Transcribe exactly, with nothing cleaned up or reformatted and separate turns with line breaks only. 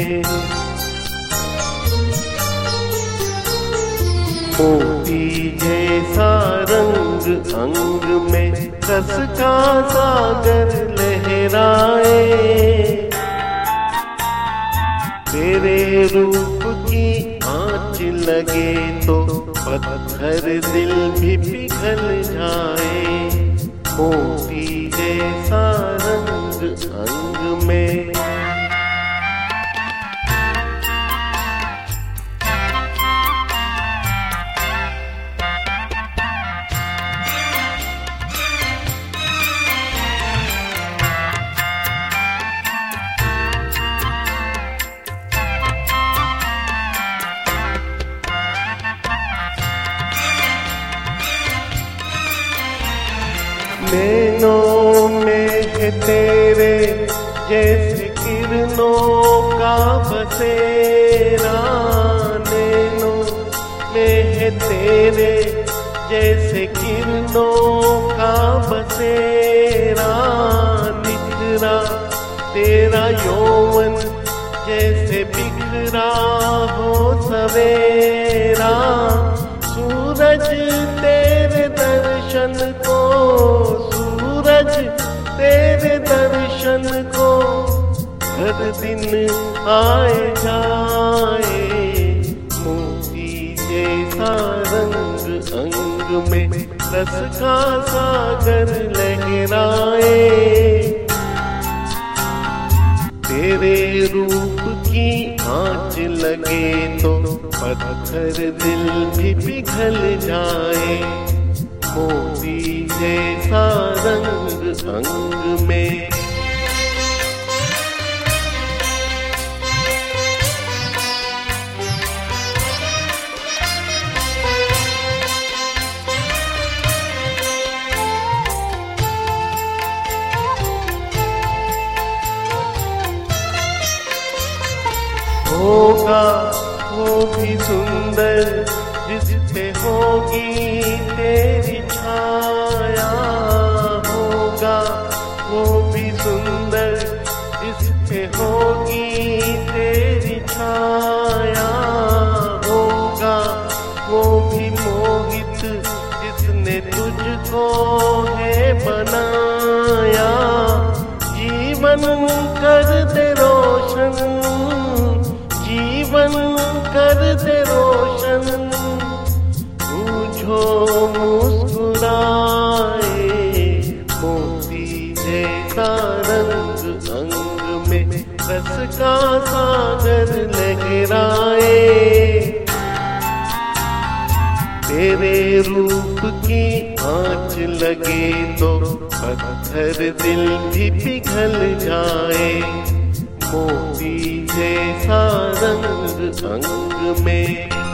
मोती जैसा रंग अंग में रस का सागर लहराए, तेरे रूप की आँच लगे तो पत्थर दिल भी पिघल जाए। मोती जैसा रंग अंग में नैनों में है तेरे जैसे किरणों का बसेरा, नैनों में है तेरे जैसे किरणों का बसेरा। निखरा तेरा यौवन जैसे बिखरा हो सवेरा, सूरज तेरे दर्शन को, सूरज तेरे दर्शन को हर दिन आए जाए। मोती जैसा रंग अंग में रस का सागर लहराए, तेरे रूप की आँच लगे तो पत्थर दिल भी पिघल जाए। मोती जैसा रंग अंग में होगा वो भी सुंदर जिस पे होगी तेरी छाया, होगा वो भी सुंदर जिस पे होगी तेरी छाया, होगा वो भी मोहित जिसने तुझको है बनाया। जीवन कर दे रोशन, जीवन कर दे रोशन, तुझो मुस्कुराए। मोती जैसा रंग अंग में रस का सागर लहराए, तेरे रूप की आँच लगे तो पत्थर दिल भी पिघल जाए। मोती जैसा रंग अंग में